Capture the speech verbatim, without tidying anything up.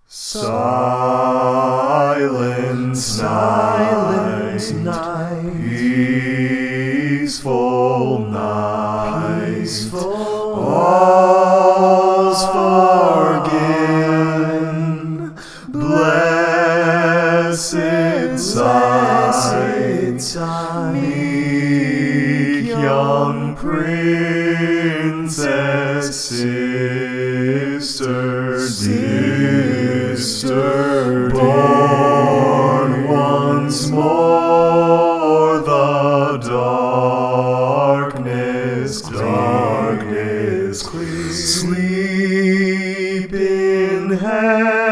Silent, silent night, peaceful night, peaceful. All's forgiven, blessed sight, meek young princess, sister, sister, born once more, the darkness, darkness clear. Sleep in heaven.